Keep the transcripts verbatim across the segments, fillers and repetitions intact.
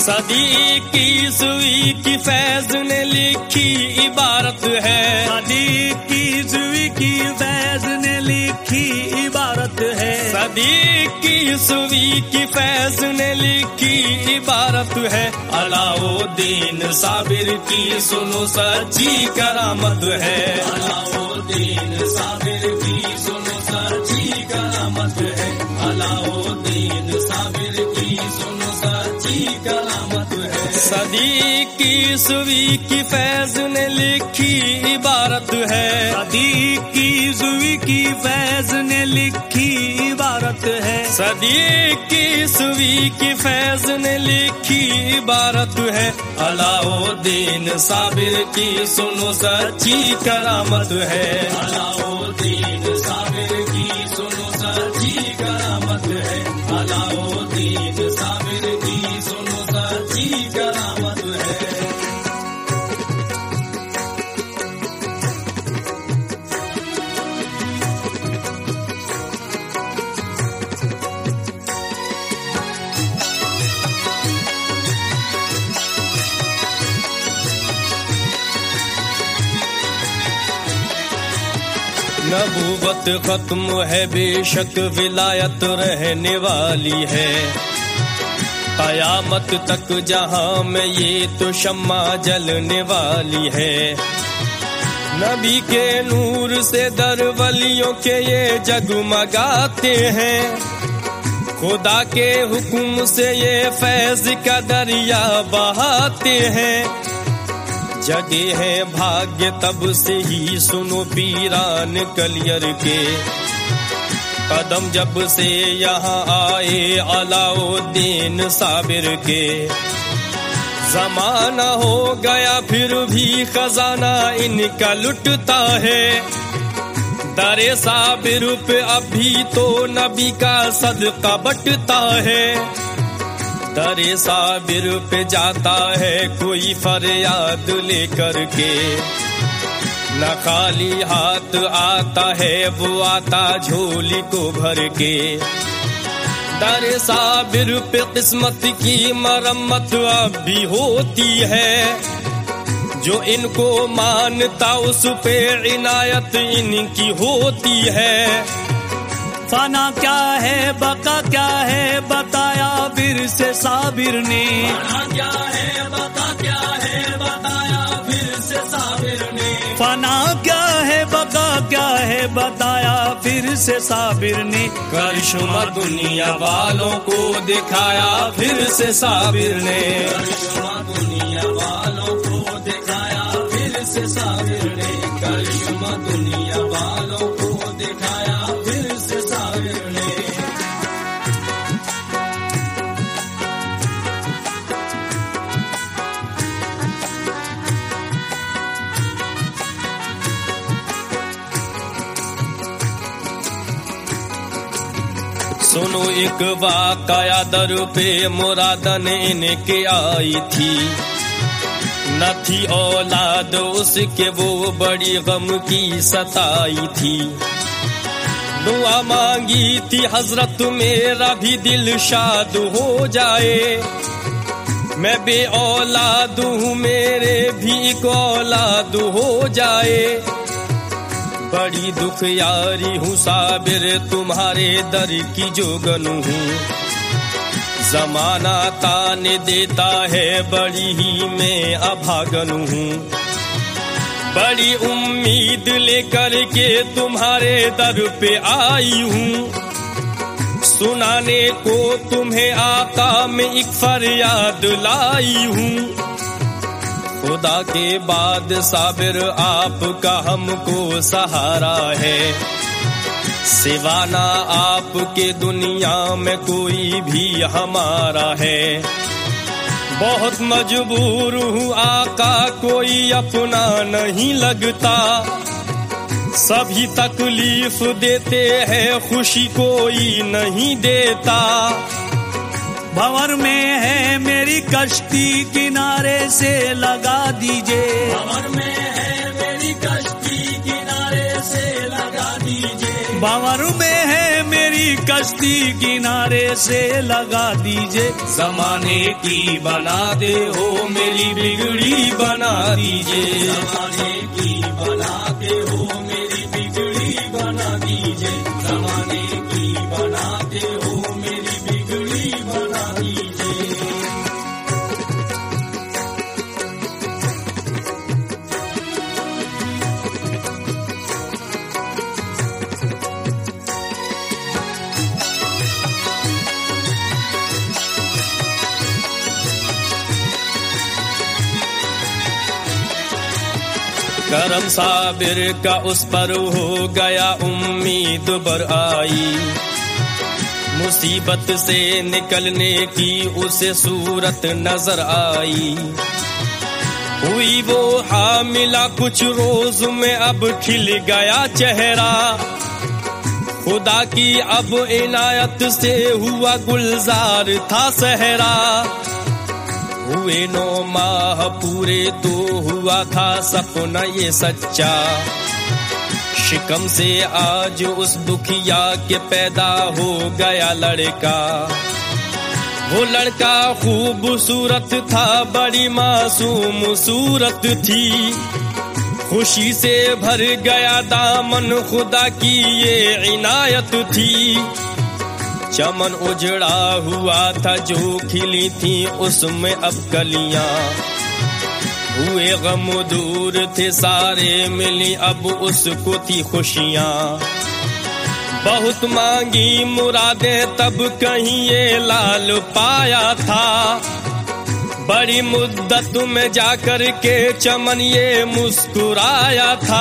सदी की सुई की फैज ने लिखी इबारत है, सदी की सुई की फैज ने लिखी इबारत है, सदी की सुई की फैज ने लिखी इबारत है। अलाउद्दीन साबिर की सुनो सच्ची करामत है, अलाउद्दीन साबिर की सुनो सच्ची करामत है, अलाउद्दीन साबिर की सुनो सच्ची करामत है। सदी की सुई की फैज ने लिखी इबारत है, सदी की सुई की फैज ने लिखी इबारत है, सदी की सुई की फैज ने लिखी इबारत है। अलाउद्दीन साबिर की सुनो सच्ची करामत है, अलाउद्दीन साबिर की सुनो सच्ची करामत है, अलाउद्दीन साबिर की सुनो सच्ची करामत है। नबूवत खत्म है बेशक विलायत रहने वाली है, कयामत तक जहां में ये तो शम्मा जलने वाली है। नबी के नूर से दर वलियों के ये जगमगाते हैं, खुदा के हुक्म से ये फैज का दरिया बहाते हैं। जगे हैं भाग्य तब से ही सुनो पीरान कलियर के, कदम जब से यहाँ आए अलाउद्दीन साबिर के। जमाना हो गया फिर भी खजाना इनका लुटता है, दरे साबिर पे अभी तो नबी का सदका बटता है। दरे साबिर पे जाता है कोई फरियाद लेकर के, न खाली हाथ आता है वो आता झोली को भर के। दरे साबिर पे किस्मत की मरम्मत अब भी होती है, जो इनको मानता उस पे इनायत इनकी होती है। फना क्या है बका क्या है बताया फिर से साबिर ने, फना क्या है बका क्या है बताया फिर से साबिर ने, फना क्या है बका क्या है बताया फिर से साबिर ने। करिश्मा दुनिया वालों को दिखाया फिर से साबिर ने, करिश्मा दुनिया वालों को दिखाया फिर से साबिर ने, करिश्मा दुनिया वालों को दिखाया फिर से साबिर ने। सुनो एक वाकया दर पे मुरादन इनके आई थी, न थी औलाद उसके वो बड़ी गम की सताई थी। दुआ मांगी थी हजरत मेरा भी दिल शाद हो जाए, मैं बे औलाद हूँ मेरे भी एक औलाद हो जाए। बड़ी दुख यारी हूँ साबिर तुम्हारे दर की जोगन हूँ, जमाना ताने देता है बड़ी ही मैं अभागन हूँ। बड़ी उम्मीद लेकर के तुम्हारे दर पे आई हूँ, सुनाने को तुम्हें आका में एक फरियाद लाई हूँ। खुदा के बाद साबिर आपका हमको सहारा है, सिवाना आपके दुनिया में कोई भी हमारा है। बहुत मजबूर हूँ आका कोई अपना नहीं लगता, सभी तकलीफ देते हैं खुशी कोई नहीं देता। भंवर में है मेरी कश्ती किनारे से लगा दीजिए, भंवर में है मेरी कश्ती किनारे से लगा दीजिए, भंवर में है मेरी मेरी कश्ती किनारे से लगा दीजिए। जमाने की बना दे हो मेरी बिगड़ी बना दीजिए। जमाने की बना दे हो मेरी बिगड़ी बना दीजिए। जमाने की बना दे हो मेरी बिगड़ी बना दीजिए। करम साबिर का उस पर हो गया उम्मीद बर आई। मुसीबत से निकलने की उसे सूरत नजर आई। हुई वो हामिला कुछ रोज में अब खिल गया चेहरा। खुदा की अब इनायत से हुआ गुलजार था सहरा। हुए नौ माह पूरे तो हुआ था सपना ये सच्चा। शिकम से आज उस दुखिया के पैदा हो गया लड़का। वो लड़का खूबसूरत था, बड़ी मासूम सूरत थी। खुशी से भर गया दामन, खुदा की ये इनायत थी। चमन उजड़ा हुआ था जो खिली थी उसमें अब कलियां। हुए गम दूर थे सारे, मिली अब उसको थी खुशियां। बहुत मांगी मुरादें तब कहीं ये लाल पाया था। बड़ी मुद्दत में जाकर के चमन ये मुस्कुराया था।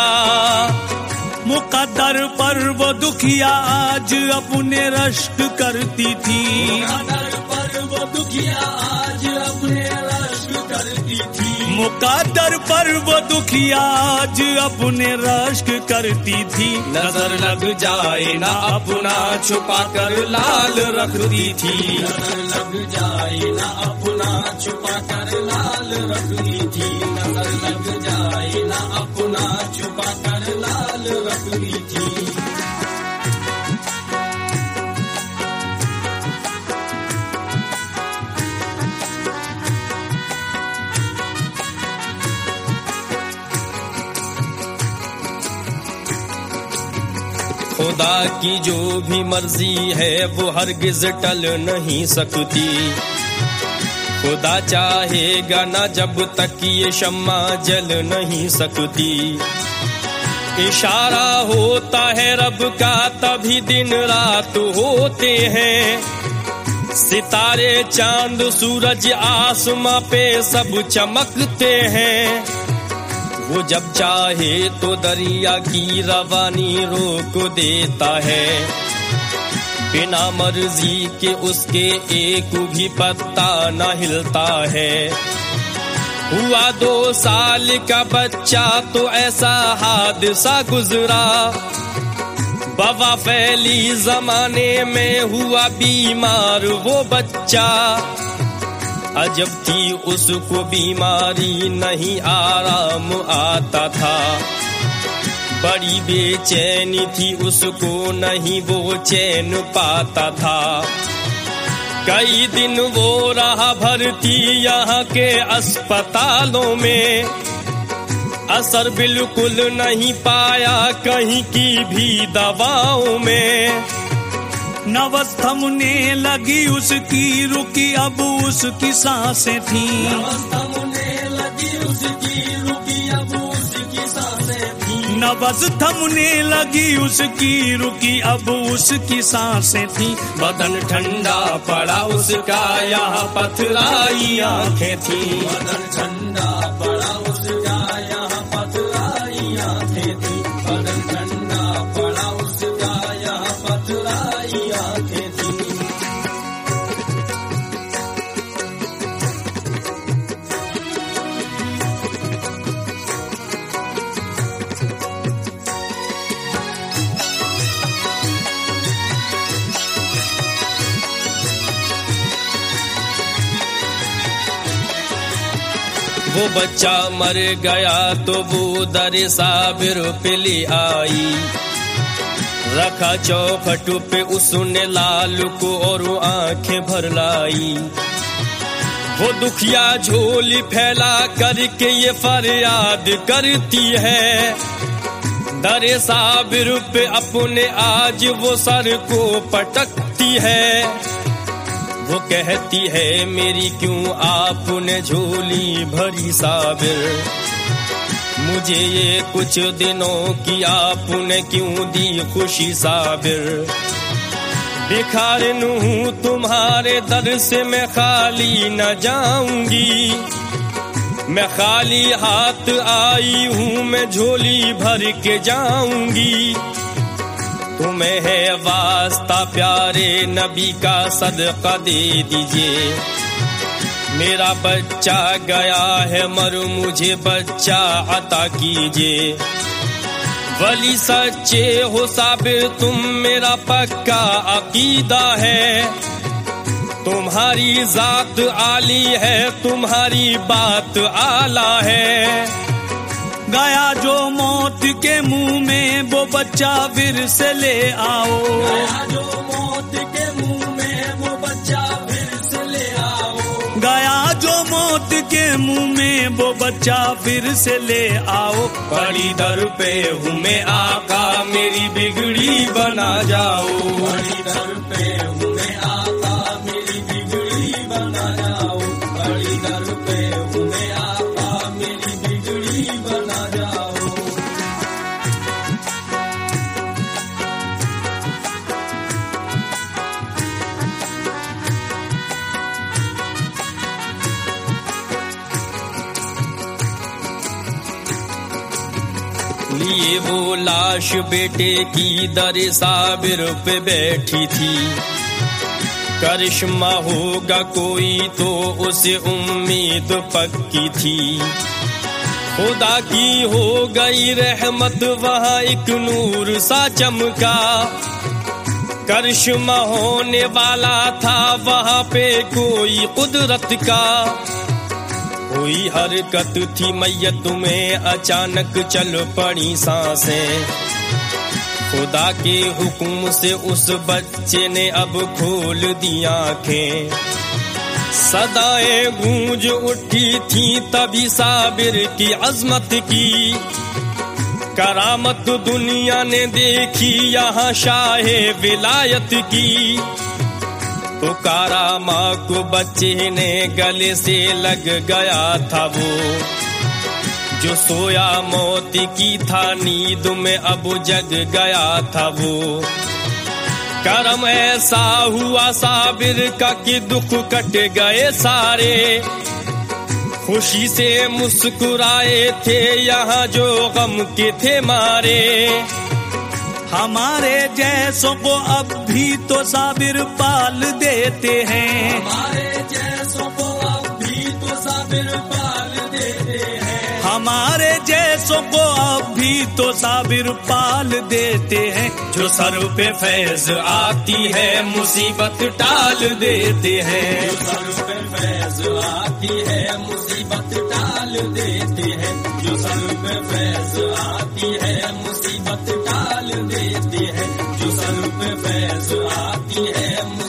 मुकद्दर पर वो दुखिया आज अपने रश्क करती थी। मुकद्दर पर वो दुखिया आज अपने रश्क करती थी। मुकद्दर पर वो दुखिया आज अपने रश्क करती थी। नजर लग जाए ना अपना छुपा कर लाल रखती थी। नजर लग जाए ना अपना छुपा कर लाल रखती थी। नजर लग जाए ना अपना छुपा कर लाल रखती थी। खुदा की जो भी मर्जी है वो हरगिज टल नहीं सकती। खुदा चाहेगा ना जब तक ये शम्मा जल नहीं सकती। इशारा होता है रब का तभी दिन रात होते हैं। सितारे चांद सूरज आसमां पे सब चमकते हैं। वो जब चाहे तो दरिया की रवानी रोक देता है। बिना मर्जी के उसके एक भी पत्ता न हिलता है। हुआ दो साल का बच्चा तो ऐसा हादसा गुजरा। वबा फैली जमाने में हुआ बीमार वो बच्चा। अजब थी उसको बीमारी नहीं आराम आता था। बड़ी बेचैनी थी उसको नहीं वो चैन पाता था। कई दिन वो रहा भर्ती यहाँ के अस्पतालों में। असर बिल्कुल नहीं पाया कहीं की भी दवाओं में। नवस थमने लगी उसकी, रुकी अब उसकी सांसें थी। नवस थमने लगी उसकी, रुकी अब उसकी सांसें थी। नवस थमने लगी उसकी, रुकी अब उसकी सांसें थी। बदन ठंडा पड़ा उसका, यहाँ पथराई आंखें थी। बदन ठंडा पड़ा उसका, यहाँ पथराई आंखें थी। बदन ठंडा पड़ा उसका, यहाँ पथराई आंखें थी। वो बच्चा मर गया तो वो दर साबिर पे ले आई। रखा चौखट पे उसने लाल को और आंखें भर लाई। वो दुखिया झोली फैला करके ये फरियाद करती है, दरे साबिर पे अपने आज वो सर को पटकती है। वो कहती है मेरी क्यों आपने झोली भरी साबिर, मुझे ये कुछ दिनों की आपने क्यों दी खुशी साबिर। भिखारिन हूँ तुम्हारे दर से मैं खाली न जाऊंगी, मैं खाली हाथ आई हूँ मैं झोली भर के जाऊंगी। तुम्हें है वास्ता प्यारे नबी का सदका दे दीजिए, मेरा बच्चा गया है मर मुझे बच्चा अता कीजिए। वली सच्चे हो साबिर तुम मेरा पक्का अकीदा है, तुम्हारी जात आली है तुम्हारी बात आला है। गया जो मौत के मुंह में वो बच्चा फिर से ले आओ, गया जो मौत के मुंह में वो बच्चा फिर से ले आओ। गया जो मौत के मुंह में वो बच्चा फिर से ले आओ। बड़ी दर पे हूँ मैं आका मेरी बिगड़ी बना जाओ, बड़ी दर पे हूँ मैं आका मेरी बिगड़ी बना जाओ, बड़ी दर पे हूँ मैं आका मेरी बिगड़ी बना जाओ। लिए वो लाश बेटे की दर साबिर पे बैठी थी, करिश्मा होगा कोई तो उसे उम्मीद पक्की थी। खुदा की हो गई रहमत वहाँ एक नूर सा चमका, करिश्मा होने वाला था वहाँ पे कोई कुदरत का। कोई हरकत थी मैयत में अचानक चल पड़ी सांसें, खुदा के हुक्म से उस बच्चे ने अब खोल दी आंखें। सदाएं गूंज उठी थी तभी साबिर की अजमत की, करामत दुनिया ने देखी यहाँ शाहे विलायत की। पुकारा माँ को बच्चे ने गले से लग गया था वो, जो सोया मौत की था नींद में अब जग गया था वो। करम ऐसा हुआ साबिर का कि दुख कट गए सारे, खुशी से मुस्कुराए थे यहाँ जो गम के थे मारे। हमारे जैसों को अब भी तो साबिर पाल देते हैं, हमारे जैसों को अब भी तो साबिर पाल देते हैं, हमारे जैसों को अब भी तो साबिर पाल देते हैं। जो सर पे फैज आती है मुसीबत टाल देते हैं, जो सर पे फैज आती है मुसीबत टाल देते हैं, जो सर पे फैज आती है मुसीबत टाल देते हैं, जो सर पे फैज आती है।